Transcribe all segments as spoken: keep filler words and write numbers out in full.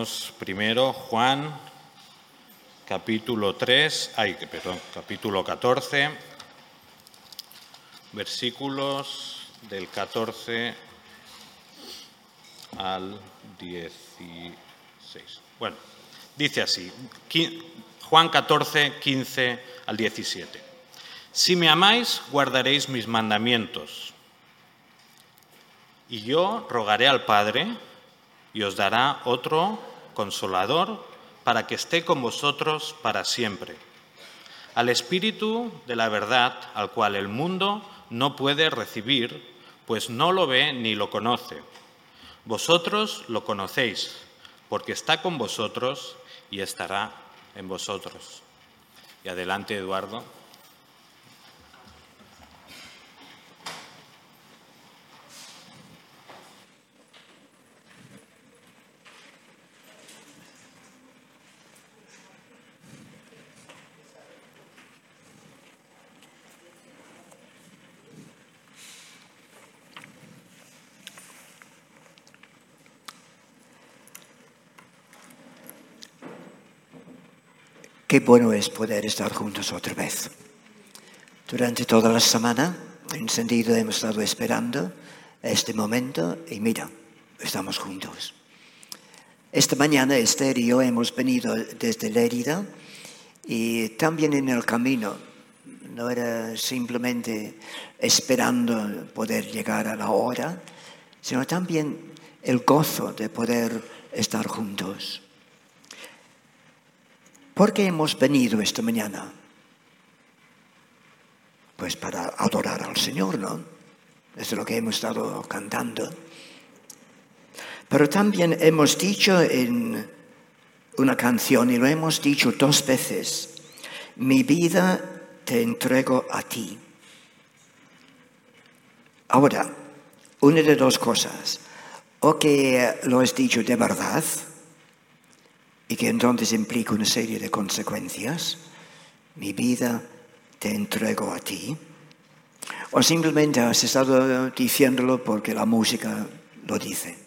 Leemos primero Juan, capítulo tres, ay, perdón, capítulo catorce, versículos del catorce al dieciséis. Bueno, dice así, Juan catorce, quince al diecisiete. Si me amáis, guardaréis mis mandamientos. Y yo rogaré al Padre y os dará otro consolador para que esté con vosotros para siempre. Al Espíritu de la verdad, al cual el mundo no puede recibir, pues no lo ve ni lo conoce. Vosotros lo conocéis, porque está con vosotros y estará en vosotros. Y adelante, Eduardo. Qué bueno es poder estar juntos otra vez. Durante toda la semana, en sentido, hemos estado esperando este momento y mira, estamos juntos. Esta mañana Esther y yo hemos venido desde Lérida y también en el camino. No era simplemente esperando poder llegar a la hora, sino también el gozo de poder estar juntos. ¿Por qué hemos venido esta mañana? Pues para adorar al Señor, ¿no? Eso es lo que hemos estado cantando. Pero también hemos dicho en una canción, y lo hemos dicho dos veces, mi vida te entrego a ti. Ahora, una de dos cosas, o que lo has dicho de verdad, y que entonces implica una serie de consecuencias. Mi vida te entrego a ti. O simplemente has estado diciéndolo porque la música lo dice.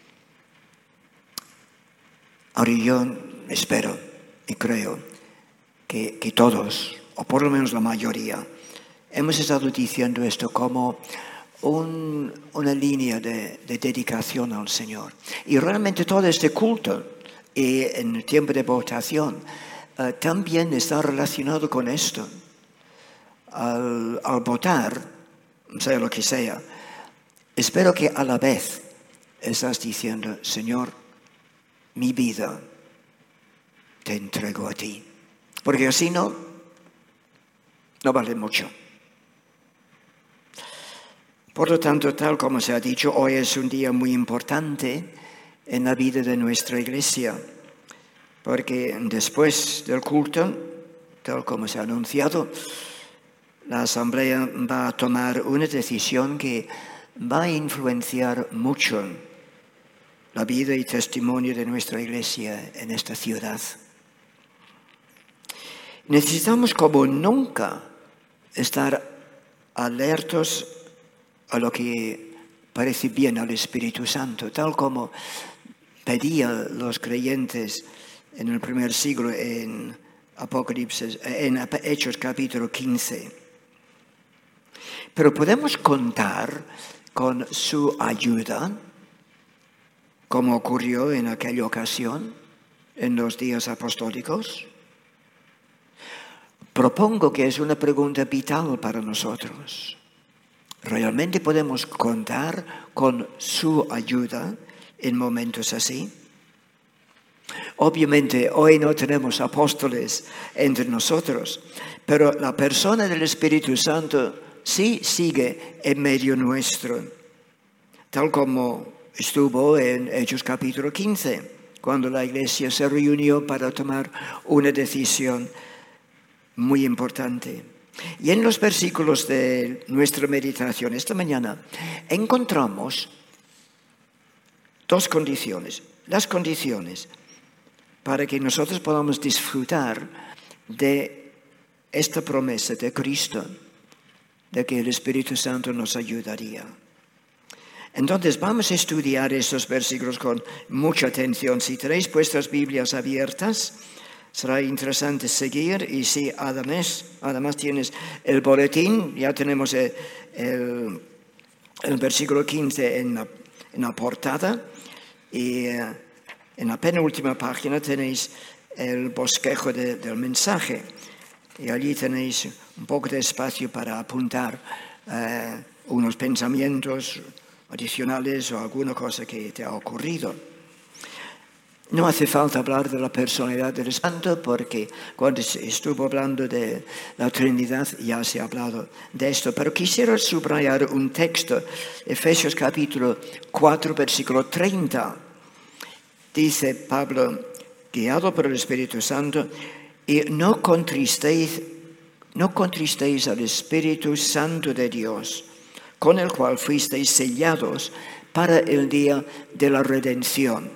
Ahora yo espero y creo que, que todos, o por lo menos la mayoría, hemos estado diciendo esto como un, una línea de, de dedicación al Señor. Y realmente todo este culto, y en el tiempo de votación, uh, también está relacionado con esto. Al, al votar, sea lo que sea, espero que a la vez estás diciendo, Señor, mi vida te entrego a ti. Porque así no, no vale mucho. Por lo tanto, tal como se ha dicho, hoy es un día muy importante en la vida de nuestra iglesia, porque después del culto, tal como se ha anunciado, la asamblea va a tomar una decisión que va a influenciar mucho la vida y testimonio de nuestra iglesia en esta ciudad. Necesitamos como nunca estar alertos a lo que parece bien al Espíritu Santo, tal como pedían los creyentes en el primer siglo en Apocalipsis, en Hechos capítulo quince. Pero podemos contar con su ayuda, como ocurrió en aquella ocasión, en los días apostólicos. Propongo que es una pregunta vital para nosotros. ¿Realmente podemos contar con su ayuda en momentos así? Obviamente hoy no tenemos apóstoles entre nosotros, pero la persona del Espíritu Santo sí sigue en medio nuestro, tal como estuvo en Hechos capítulo quince, cuando la iglesia se reunió para tomar una decisión muy importante. Y en los versículos de nuestra meditación esta mañana encontramos dos condiciones, las condiciones para que nosotros podamos disfrutar de esta promesa de Cristo, de que el Espíritu Santo nos ayudaría. Entonces vamos a estudiar estos versículos con mucha atención. Si tenéis vuestras Biblias abiertas, será interesante seguir. Y si además, además tienes el boletín, ya tenemos el, el, el versículo quince en la, en la portada. Y eh, en la penúltima página tenéis el bosquejo de, del mensaje. Y allí tenéis un poco de espacio para apuntar eh, unos pensamientos adicionales o alguna cosa que te ha ocurrido. No hace falta hablar de la personalidad del Santo porque cuando se estuvo hablando de la Trinidad ya se ha hablado de esto. Pero quisiera subrayar un texto, Efesios capítulo cuatro, versículo treinta. Dice Pablo, guiado por el Espíritu Santo, y no contristéis, no contristéis al Espíritu Santo de Dios, con el cual fuisteis sellados para el día de la redención.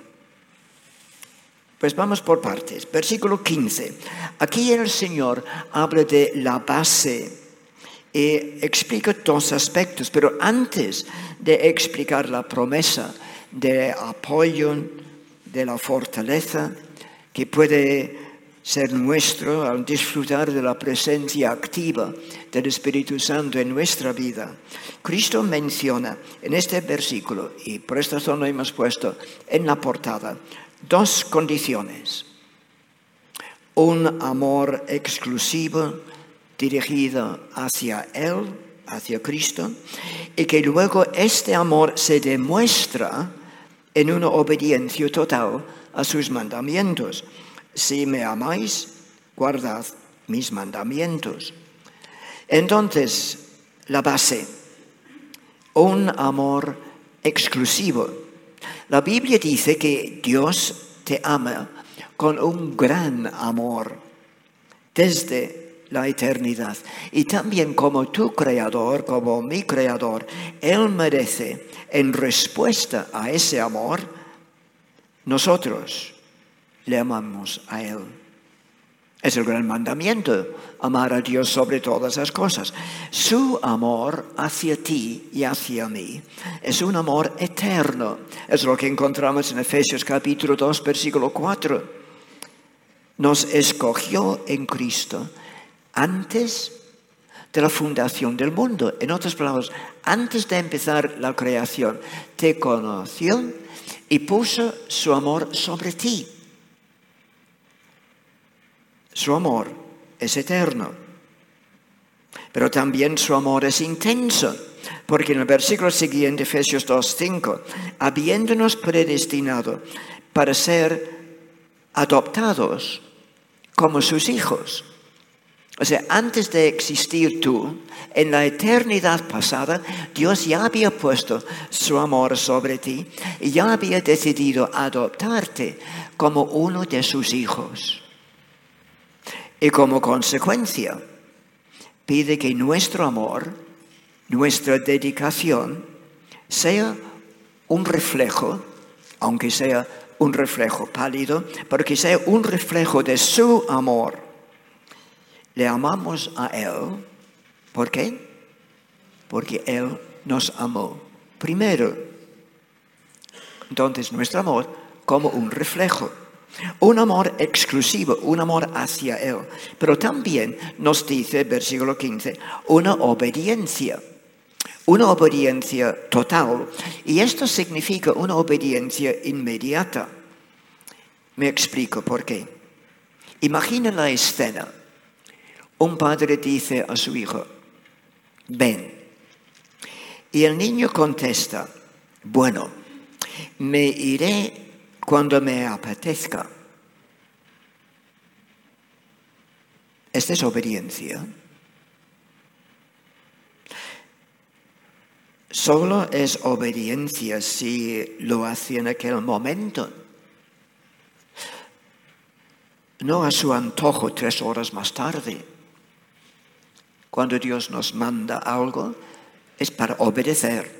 Pues vamos por partes. Versículo quince. Aquí el Señor habla de la base y explica dos aspectos, pero antes de explicar la promesa de apoyo, de la fortaleza que puede ser nuestro al disfrutar de la presencia activa del Espíritu Santo en nuestra vida, Cristo menciona en este versículo, y por esta razón lo hemos puesto en la portada, dos condiciones. Un amor exclusivo dirigido hacia Él, hacia Cristo, y que luego este amor se demuestra en una obediencia total a sus mandamientos. Si me amáis, guardad mis mandamientos. Entonces, la base, un amor exclusivo. La Biblia dice que Dios te ama con un gran amor desde la eternidad. Y también como tu creador, como mi creador, Él merece, en respuesta a ese amor, nosotros le amamos a Él. Es el gran mandamiento, amar a Dios sobre todas las cosas. Su amor hacia ti y hacia mí es un amor eterno. Es lo que encontramos en Efesios capítulo dos, versículo cuatro. Nos escogió en Cristo antes de la fundación del mundo. En otras palabras, antes de empezar la creación, te conoció y puso su amor sobre ti. Su amor es eterno, pero también su amor es intenso, porque en el versículo siguiente, Efesios dos, cinco, habiéndonos predestinado para ser adoptados como sus hijos. O sea, antes de existir tú, en la eternidad pasada, Dios ya había puesto su amor sobre ti y ya había decidido adoptarte como uno de sus hijos. Y como consecuencia, pide que nuestro amor, nuestra dedicación, sea un reflejo, aunque sea un reflejo pálido, pero que sea un reflejo de su amor. Le amamos a Él. ¿Por qué? Porque Él nos amó primero. Entonces, nuestro amor como un reflejo. Un amor exclusivo, un amor hacia Él. Pero también nos dice, versículo quince, una obediencia. Una obediencia total. Y esto significa una obediencia inmediata. Me explico por qué. Imagina la escena. Un padre dice a su hijo, ven. Y el niño contesta, bueno, me iré cuando me apetezca. Esta es obediencia. Solo es obediencia si lo hace en aquel momento. No a su antojo tres horas más tarde. Cuando Dios nos manda algo, es para obedecer.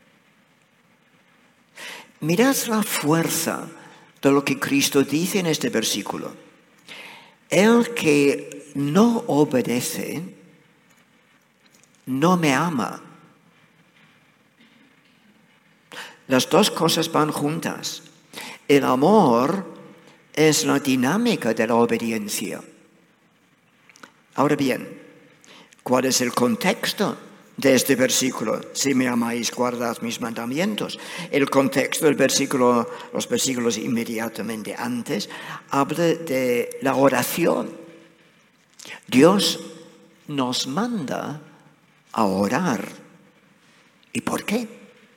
Mirad la fuerza de lo que Cristo dice en este versículo. El que no obedece, no me ama. Las dos cosas van juntas. El amor es la dinámica de la obediencia. Ahora bien, ¿cuál es el contexto de este versículo? Si me amáis, guardad mis mandamientos. El contexto del versículo, los versículos inmediatamente antes, habla de la oración. Dios nos manda a orar. ¿Y por qué?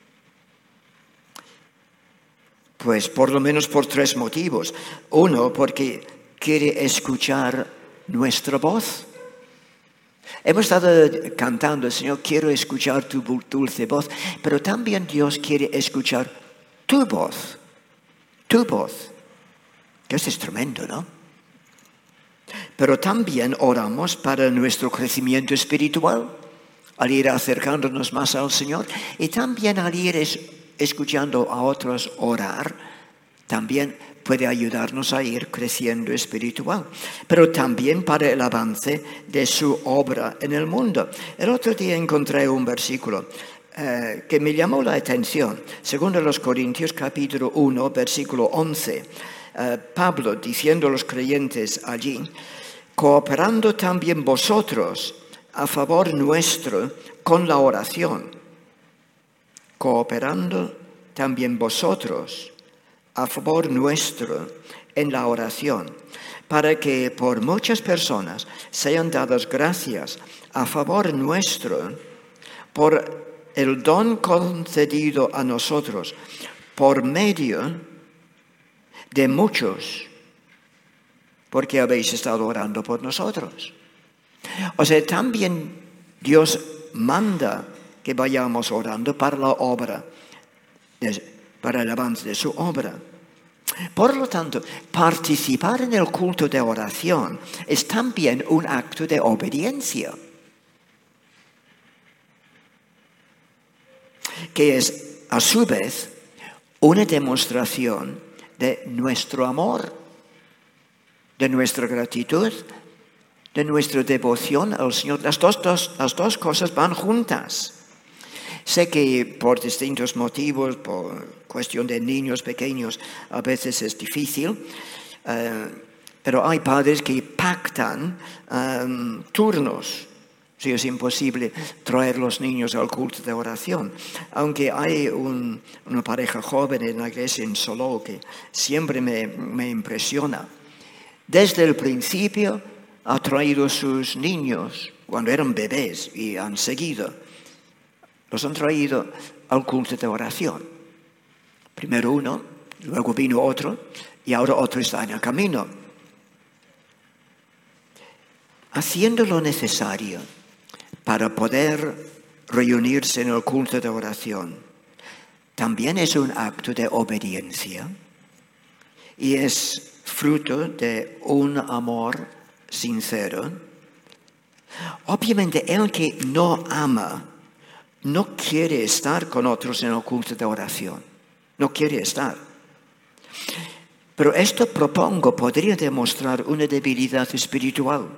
Pues por lo menos por tres motivos. Uno, porque quiere escuchar nuestra voz. Hemos estado cantando, Señor, quiero escuchar tu dulce voz, pero también Dios quiere escuchar tu voz, tu voz, que es tremendo, ¿no? Pero también oramos para nuestro crecimiento espiritual, al ir acercándonos más al Señor, y también al ir es, escuchando a otros orar, también puede ayudarnos a ir creciendo espiritual, pero también para el avance de su obra en el mundo. El otro día encontré un versículo eh, que me llamó la atención. Segundo los Corintios, capítulo uno, versículo once. Eh, Pablo, diciendo a los creyentes allí, cooperando también vosotros a favor nuestro con la oración. Cooperando también vosotros a favor nuestro en la oración, para que por muchas personas sean dadas gracias a favor nuestro por el don concedido a nosotros por medio de muchos, porque habéis estado orando por nosotros. O sea, también Dios manda que vayamos orando para la obra, para el avance de su obra. Por lo tanto, participar en el culto de oración es también un acto de obediencia, que es a su vez una demostración de nuestro amor, de nuestra gratitud, de nuestra devoción al Señor. Las dos, dos, las dos cosas van juntas. Sé que por distintos motivos, por cuestión de niños pequeños, a veces es difícil, eh, pero hay padres que pactan um, turnos. Si es imposible traer los niños al culto de oración. Aunque hay un, una pareja joven en la iglesia en Soló que siempre me, me impresiona. Desde el principio ha traído sus niños cuando eran bebés y han seguido. Los han traído al culto de oración. Primero uno, luego vino otro y ahora otro está en el camino. Haciendo lo necesario para poder reunirse en el culto de oración, también es un acto de obediencia y es fruto de un amor sincero. Obviamente, el que no ama no quiere estar con otros en el culto de oración. No quiere estar. Pero esto, propongo, podría demostrar una debilidad espiritual,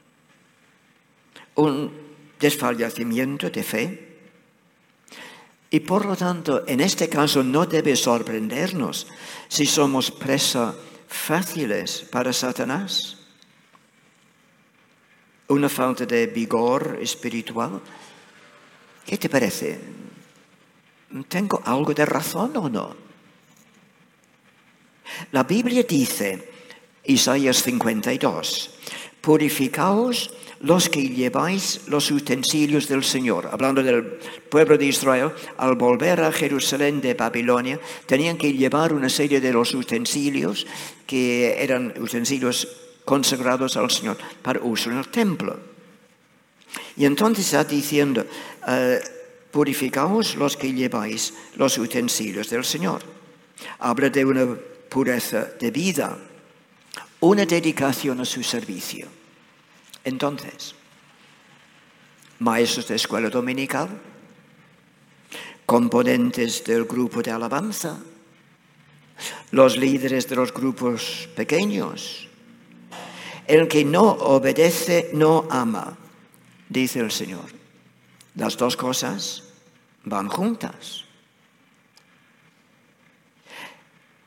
un desfallecimiento de fe. Y por lo tanto, en este caso no debe sorprendernos si somos presa fáciles para Satanás. Una falta de vigor espiritual. ¿Qué te parece? ¿Tengo algo de razón o no? La Biblia dice, Isaías cincuenta y dos, purificaos los que lleváis los utensilios del Señor. Hablando del pueblo de Israel, al volver a Jerusalén de Babilonia, tenían que llevar una serie de los utensilios que eran utensilios consagrados al Señor para uso en el templo. Y entonces está diciendo, uh, purificaos los que lleváis los utensilios del Señor. Habla de una pureza de vida, una dedicación a su servicio. Entonces, maestros de escuela dominical, componentes del grupo de alabanza, los líderes de los grupos pequeños, el que no obedece no ama, dice el Señor. Las dos cosas van juntas.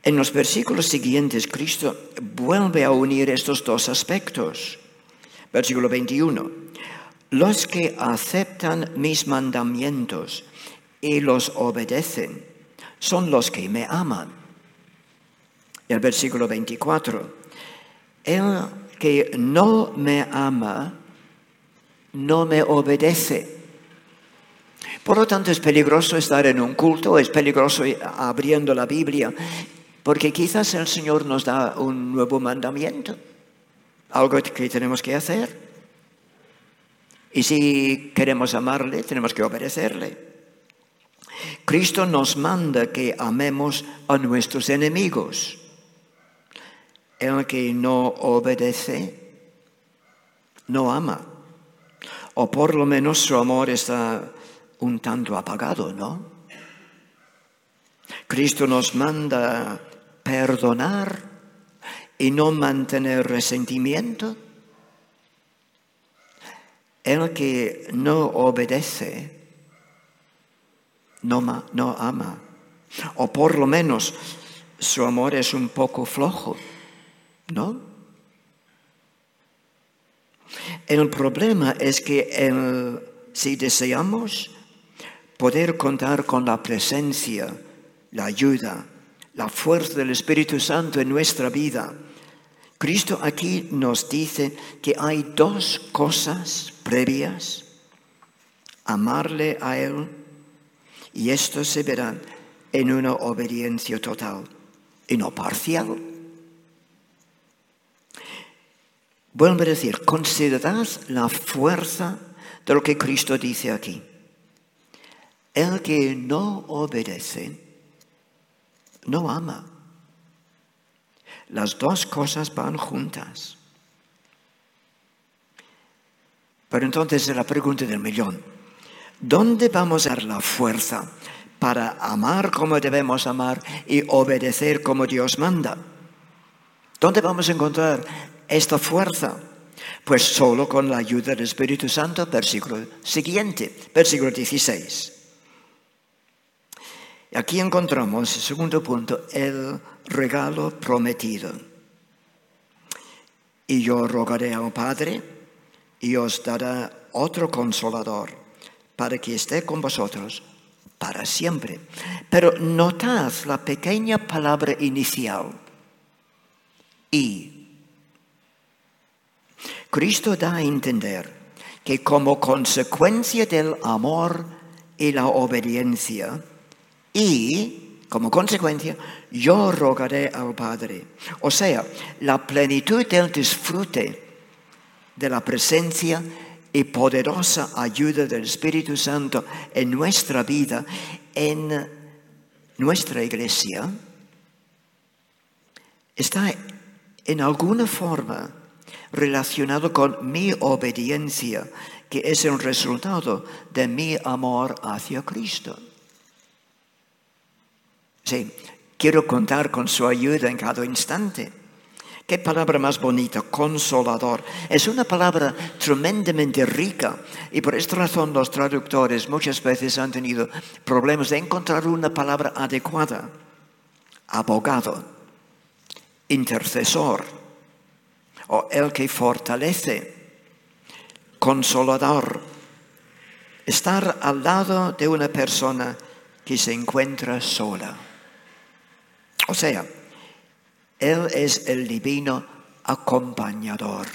En los versículos siguientes, Cristo vuelve a unir estos dos aspectos. Versículo veintiuno. Los que aceptan mis mandamientos y los obedecen son los que me aman. El versículo veinticuatro. El que no me ama, no me obedece. Por lo tanto, es peligroso estar en un culto, es peligroso abriendo la Biblia, porque quizás el Señor nos da un nuevo mandamiento, algo que tenemos que hacer. Y si queremos amarle, tenemos que obedecerle. Cristo nos manda que amemos a nuestros enemigos. El que no obedece, no ama. O por lo menos su amor está un tanto apagado, ¿no? Cristo nos manda perdonar y no mantener resentimiento. El que no obedece, no, ma, no ama. O por lo menos su amor es un poco flojo, ¿no? El problema es que el, si deseamos poder contar con la presencia, la ayuda, la fuerza del Espíritu Santo en nuestra vida, Cristo aquí nos dice que hay dos cosas previas: amarle a Él, y esto se verá en una obediencia total y no parcial. Vuelvo a decir, considerad la fuerza de lo que Cristo dice aquí. El que no obedece, no ama. Las dos cosas van juntas. Pero entonces es la pregunta del millón. ¿Dónde vamos a dar la fuerza para amar como debemos amar y obedecer como Dios manda? ¿Dónde vamos a encontrar esta fuerza? Pues solo con la ayuda del Espíritu Santo. Versículo siguiente, versículo dieciséis. Aquí encontramos, segundo punto, el regalo prometido. Y yo rogaré al Padre y os dará otro consolador para que esté con vosotros para siempre. Pero notad la pequeña palabra inicial. Y Cristo da a entender que como consecuencia del amor y la obediencia, y como consecuencia, yo rogaré al Padre. O sea, la plenitud del disfrute de la presencia y poderosa ayuda del Espíritu Santo en nuestra vida, en nuestra iglesia, está en alguna forma relacionado con mi obediencia, que es el resultado de mi amor hacia Cristo. Sí, quiero contar con su ayuda en cada instante. Qué palabra más bonita, consolador. Es una palabra tremendamente rica y por esta razón los traductores muchas veces han tenido problemas de encontrar una palabra adecuada. Abogado, intercesor, o el que fortalece, consolador. Estar al lado de una persona que se encuentra sola. O sea, Él es el divino acompañador.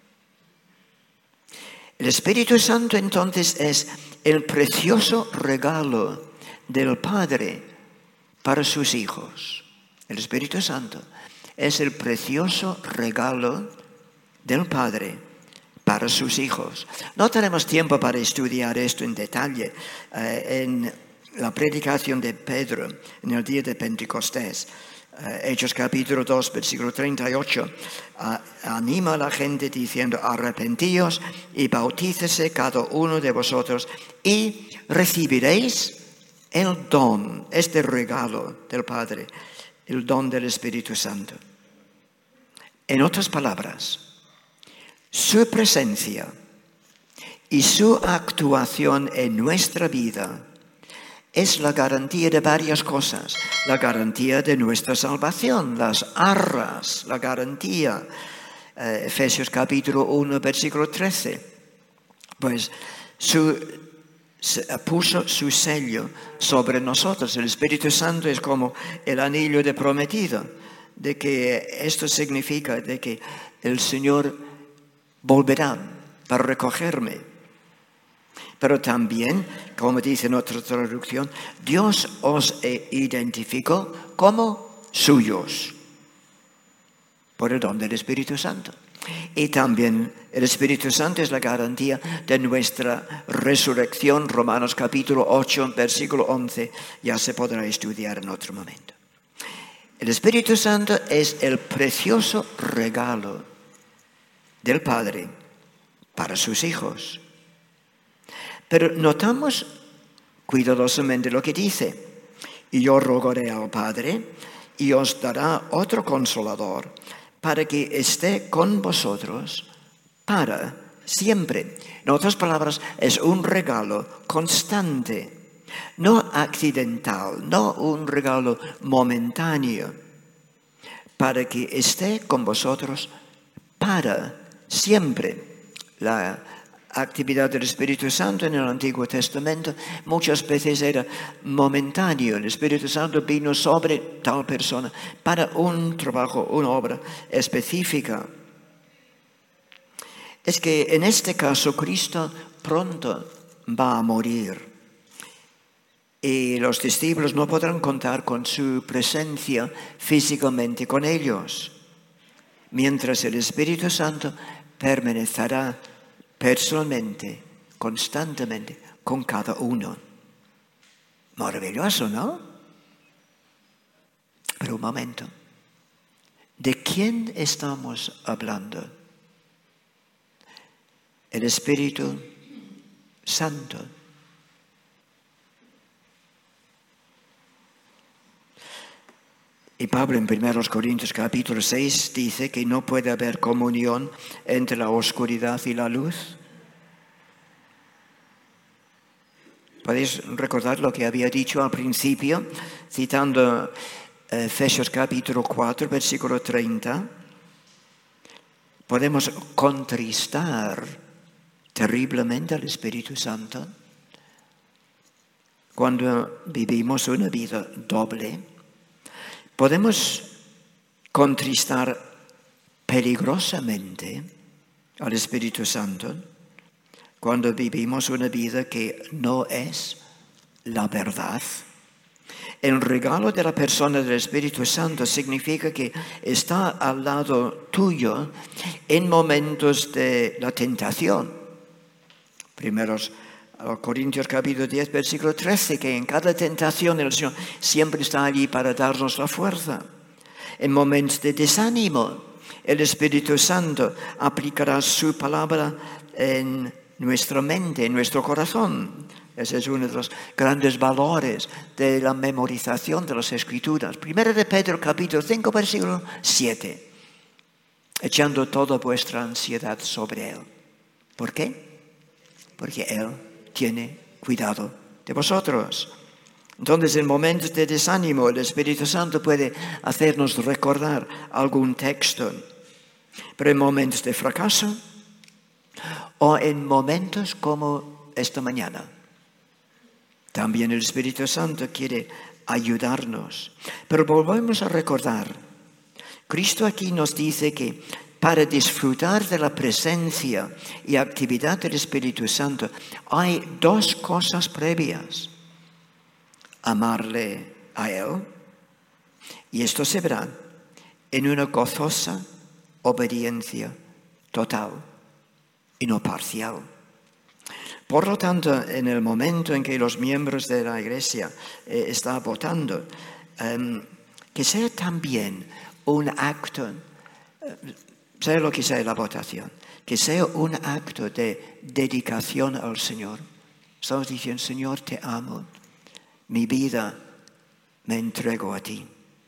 El Espíritu Santo entonces es el precioso regalo del Padre para sus hijos. El Espíritu Santo es el precioso regalo del Padre para sus hijos. No tenemos tiempo para estudiar esto en detalle. Eh, en la predicación de Pedro en el día de Pentecostés, eh, Hechos capítulo dos, versículo treinta y ocho, uh, anima a la gente diciendo: arrepentíos y bautícese cada uno de vosotros y recibiréis el don, este regalo del Padre, el don del Espíritu Santo. En otras palabras, su presencia y su actuación en nuestra vida es la garantía de varias cosas. La garantía de nuestra salvación, las arras, la garantía. Eh, Efesios capítulo uno, versículo trece. Pues su, puso su sello sobre nosotros. El Espíritu Santo es como el anillo de prometido, de que esto significa de que el Señor volverá para recogerme. Pero también, como dice en otra traducción, Dios os identificó como suyos por el don del Espíritu Santo. Y también el Espíritu Santo es la garantía de nuestra resurrección. Romanos capítulo ocho, versículo once, ya se podrá estudiar en otro momento. El Espíritu Santo es el precioso regalo del Padre para sus hijos. Pero notamos cuidadosamente lo que dice. Y yo rogaré al Padre y os dará otro consolador para que esté con vosotros para siempre. En otras palabras, es un regalo constante, no accidental, no un regalo momentáneo, para que esté con vosotros para siempre. La actividad del Espíritu Santo en el Antiguo Testamento muchas veces era momentáneo. El Espíritu Santo vino sobre tal persona para un trabajo, una obra específica. Es que en este caso Cristo pronto va a morir y los discípulos no podrán contar con su presencia físicamente con ellos, mientras el Espíritu Santo permanecerá personalmente, constantemente, con cada uno. Maravilloso, ¿no? Pero un momento. ¿De quién estamos hablando? El Espíritu Santo. Y Pablo en primero Corintios capítulo seis dice que no puede haber comunión entre la oscuridad y la luz. ¿Podéis recordar lo que había dicho al principio, citando Efesios capítulo cuatro, versículo treinta? Podemos contristar terriblemente al Espíritu Santo cuando vivimos una vida doble. Podemos contristar peligrosamente al Espíritu Santo cuando vivimos una vida que no es la verdad. El regalo de la persona del Espíritu Santo significa que está al lado tuyo en momentos de la tentación. Primeros Corintios capítulo diez, versículo trece, que en cada tentación el Señor siempre está allí para darnos la fuerza. En momentos de desánimo, el Espíritu Santo aplicará su palabra en nuestra mente, en nuestro corazón. Ese es uno de los grandes valores de la memorización de las Escrituras. Primero de Pedro capítulo cinco, versículo siete. Echando toda vuestra ansiedad sobre Él. ¿Por qué? Porque Él tiene cuidado de vosotros. Entonces, en momentos de desánimo, el Espíritu Santo puede hacernos recordar algún texto. Pero en momentos de fracaso o en momentos como esta mañana, también el Espíritu Santo quiere ayudarnos. Pero volvemos a recordar, Cristo aquí nos dice que para disfrutar de la presencia y actividad del Espíritu Santo hay dos cosas previas. Amarle a Él, y esto se verá en una gozosa obediencia total y no parcial. Por lo tanto, en el momento en que los miembros de la Iglesia eh, están votando, eh, que sea también un acto, eh, sea lo que sea la votación, que sea un acto de dedicación al Señor. Estamos diciendo, Señor, te amo, mi vida me entrego a ti.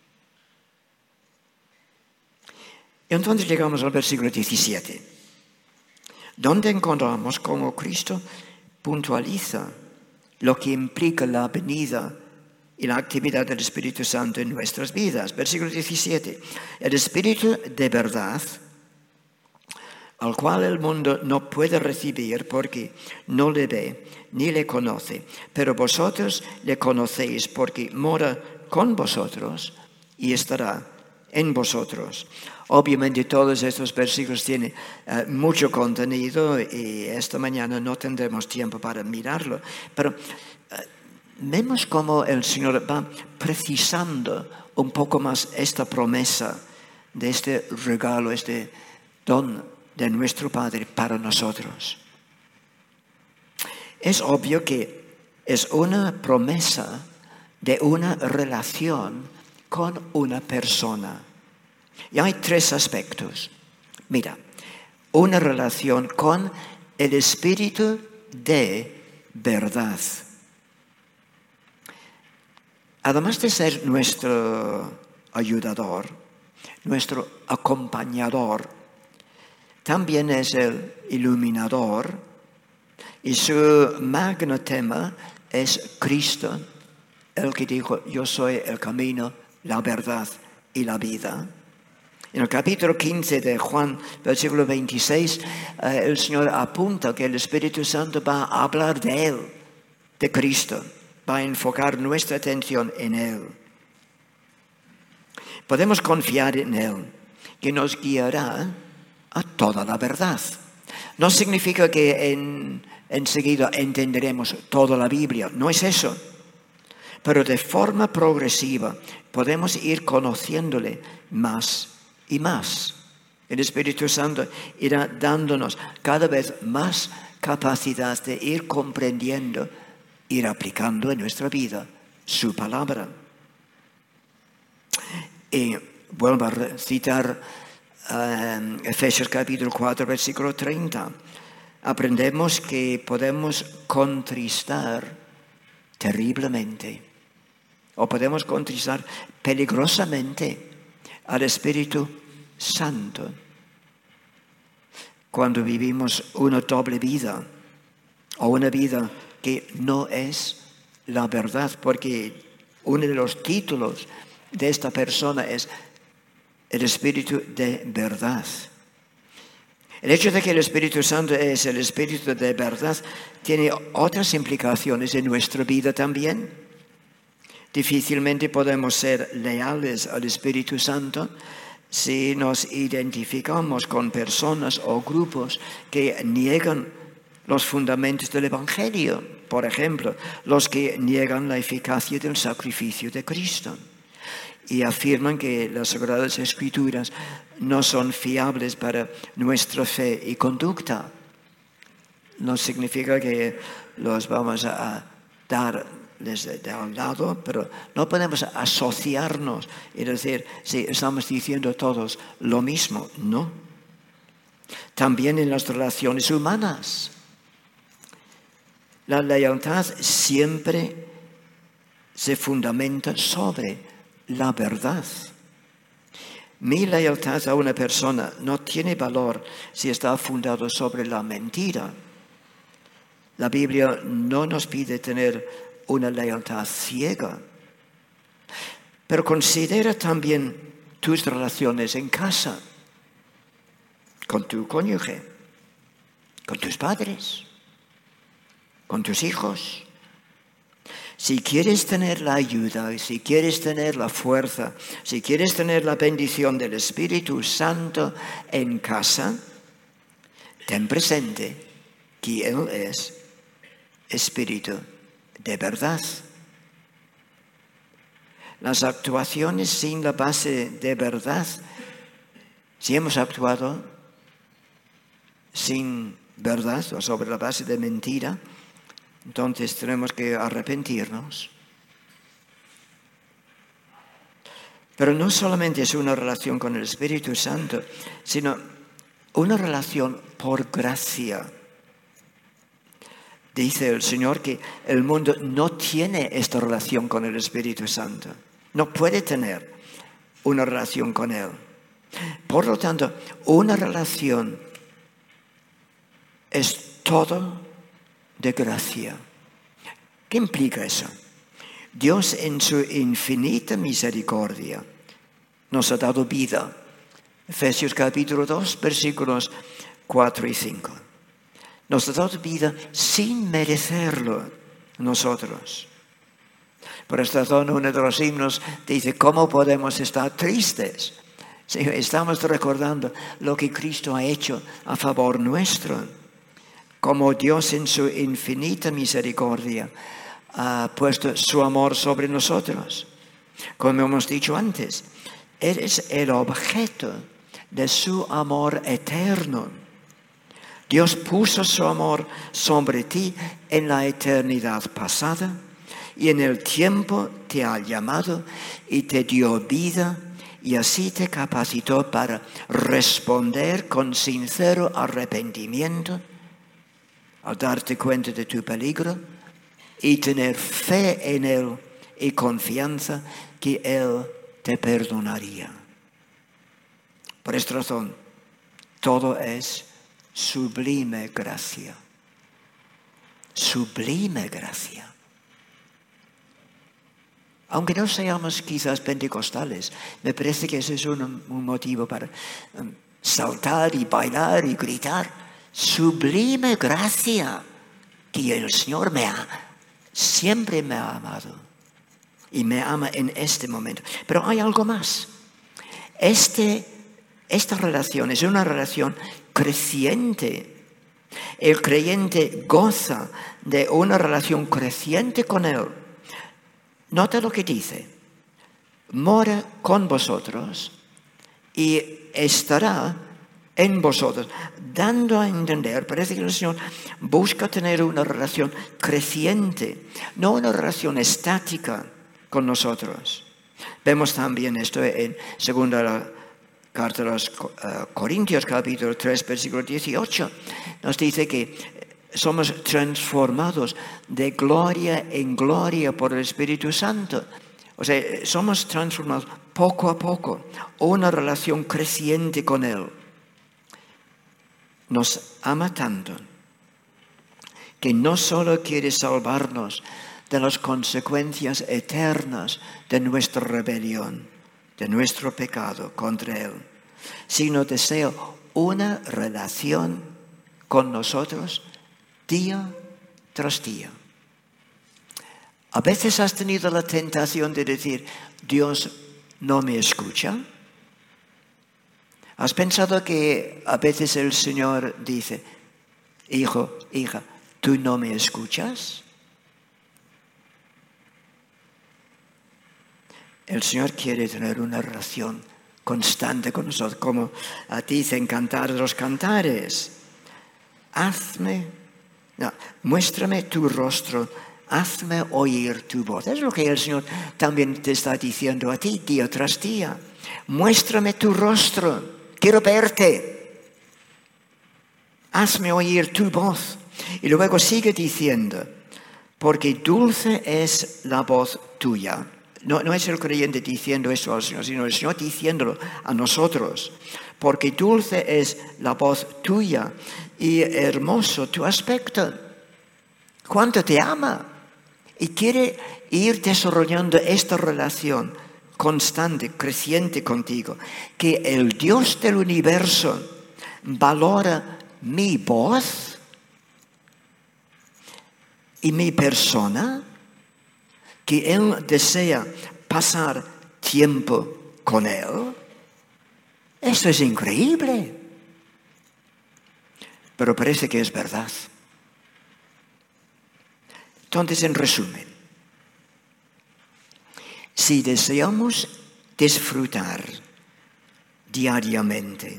Y entonces llegamos al versículo diecisiete, donde encontramos cómo Cristo puntualiza lo que implica la venida y la actividad del Espíritu Santo en nuestras vidas. Versículo diecisiete. El Espíritu de verdad, al cual el mundo no puede recibir porque no le ve ni le conoce, pero vosotros le conocéis porque mora con vosotros y estará en vosotros. Obviamente todos estos versículos tienen uh, mucho contenido y esta mañana no tendremos tiempo para mirarlo, pero uh, vemos cómo el Señor va precisando un poco más esta promesa de este regalo, este don de nuestro Padre para nosotros. Es obvio que es una promesa de una relación con una persona. Y hay tres aspectos. Mira, una relación con el Espíritu de verdad. Además de ser nuestro ayudador, nuestro acompañador, también es el iluminador y su magno tema es Cristo, el que dijo, yo soy el camino, la verdad y la vida. En el capítulo quince de Juan, versículo veintiséis, eh, el Señor apunta que el Espíritu Santo va a hablar de Él, de Cristo, va a enfocar nuestra atención en Él. Podemos confiar en Él, que nos guiará a toda la verdad. No significa que en, enseguida entenderemos toda la Biblia, no es eso. Pero de forma progresiva podemos ir conociéndole más y más. El Espíritu Santo irá dándonos cada vez más capacidad de ir comprendiendo, ir aplicando en nuestra vida su palabra. Y vuelvo a citar uh, Efesios capítulo cuatro, versículo treinta. Aprendemos que podemos contristar terriblemente, o podemos contristar peligrosamente al Espíritu Santo cuando vivimos una doble vida o una vida que no es la verdad, porque uno de los títulos de esta persona es el Espíritu de verdad. El hecho de que el Espíritu Santo es el Espíritu de verdad tiene otras implicaciones en nuestra vida también. Difícilmente podemos ser leales al Espíritu Santo si nos identificamos con personas o grupos que niegan los fundamentos del Evangelio. Por ejemplo, los que niegan la eficacia del sacrificio de Cristo y afirman que las Sagradas Escrituras no son fiables para nuestra fe y conducta. No significa que los vamos a dar desde de un lado, pero no podemos asociarnos y decir, sí, estamos diciendo todos lo mismo. No. También en las relaciones humanas. La lealtad siempre se fundamenta sobre la verdad. Mi lealtad a una persona no tiene valor si está fundado sobre la mentira. La Biblia no nos pide tener una lealtad ciega. Pero considera también tus relaciones en casa, con tu cónyuge, con tus padres, con tus hijos. Si quieres tener la ayuda, si quieres tener la fuerza, si quieres tener la bendición del Espíritu Santo en casa, ten presente que Él es Espíritu de verdad. Las actuaciones sin la base de verdad, si hemos actuado sin verdad o sobre la base de mentira, entonces tenemos que arrepentirnos. Pero no solamente es una relación con el Espíritu Santo, sino una relación por gracia. Dice el Señor que el mundo no tiene esta relación con el Espíritu Santo. No puede tener una relación con Él. Por lo tanto, una relación es todo de gracia. ¿Qué ¿Qué implica eso? Dios en su infinita misericordia nos ha dado vida. Efesios capítulo dos, versículos cuatro y cinco. Nos ha dado vida sin merecerlo nosotros. Por esta razón, uno de los himnos dice, ¿cómo podemos estar tristes? Sí, estamos recordando lo que Cristo ha hecho a favor nuestro. Como Dios en su infinita misericordia ha puesto su amor sobre nosotros. Como hemos dicho antes, eres el objeto de su amor eterno. Dios puso su amor sobre ti en la eternidad pasada y en el tiempo te ha llamado y te dio vida y así te capacitó para responder con sincero arrepentimiento al darte cuenta de tu peligro y tener fe en Él y confianza que Él te perdonaría. Por esta razón, todo es sublime gracia. Sublime gracia. Aunque no seamos quizás pentecostales, me parece que ese es un, un motivo para um, saltar y bailar y gritar. Sublime gracia que el Señor me ha, siempre me ha amado y me ama en este momento. Pero hay algo más. Este, esta relación es una relación creciente. El creyente goza de una relación creciente con Él. Nota lo que dice. Mora con vosotros y estará en vosotros, dando a entender, parece que el Señor busca tener una relación creciente, no una relación estática con nosotros. Vemos también esto en segunda la carta a los uh, Corintios, capítulo tres, versículo dieciocho. Nos dice que somos transformados de gloria en gloria por el Espíritu Santo. O sea, somos transformados poco a poco, una relación creciente con Él. Nos ama tanto que no solo quiere salvarnos de las consecuencias eternas de nuestra rebelión, de nuestro pecado contra Él, sino desea una relación con nosotros día tras día. A veces has tenido la tentación de decir, Dios no me escucha. ¿Has pensado que a veces el Señor dice, hijo, hija, ¿tú no me escuchas? El Señor quiere tener una relación constante con nosotros, como a ti dicen cantar los cantares. Hazme, no, muéstrame tu rostro, hazme oír tu voz. Es lo que el Señor también te está diciendo a ti día tras día. Muéstrame tu rostro. Quiero verte. Hazme oír tu voz. Y luego sigue diciendo, porque dulce es la voz tuya. No, no es el creyente diciendo eso al Señor, sino el Señor diciéndolo a nosotros. Porque dulce es la voz tuya y hermoso tu aspecto. Cuánto te ama. Y quiere ir desarrollando esta relación constante, creciente contigo, que el Dios del universo valora mi voz y mi persona, que Él desea pasar tiempo con Él. Esto es increíble, pero parece que es verdad. Entonces, en resumen, si deseamos disfrutar diariamente,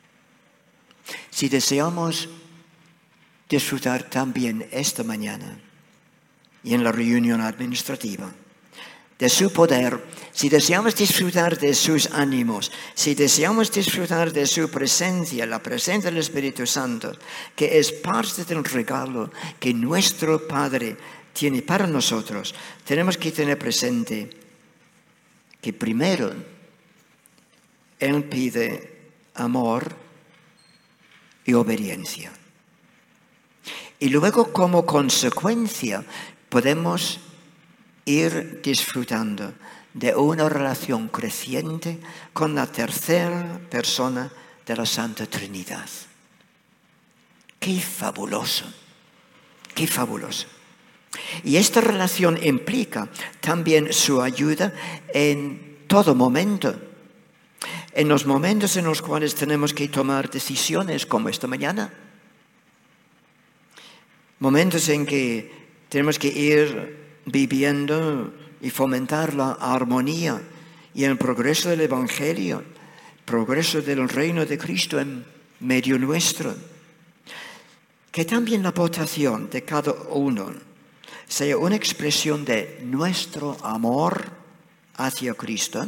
si deseamos disfrutar también esta mañana y en la reunión administrativa de su poder, si deseamos disfrutar de sus ánimos, si deseamos disfrutar de su presencia, la presencia del Espíritu Santo, que es parte del regalo que nuestro Padre tiene para nosotros, tenemos que tener presente que primero Él pide amor y obediencia. Y luego, como consecuencia, podemos ir disfrutando de una relación creciente con la tercera persona de la Santa Trinidad. ¡Qué fabuloso! ¡Qué fabuloso! Y esta relación implica también su ayuda en todo momento. En los momentos en los cuales tenemos que tomar decisiones, como esta mañana. Momentos en que tenemos que ir viviendo y fomentar la armonía y el progreso del Evangelio, progreso del reino de Cristo en medio nuestro. Que también la votación de cada uno sea una expresión de nuestro amor hacia Cristo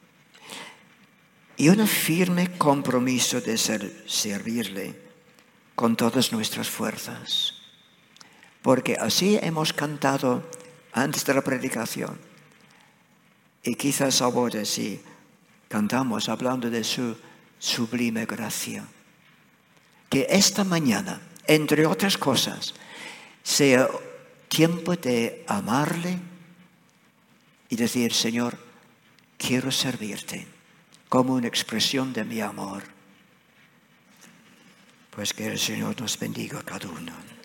y un firme compromiso de ser, servirle con todas nuestras fuerzas. Porque así hemos cantado antes de la predicación. Y quizás ahora sí cantamos hablando de su sublime gracia. Que esta mañana, entre otras cosas, sea tiempo de amarle y decir, Señor, quiero servirte como una expresión de mi amor. Pues que el Señor nos bendiga a cada uno.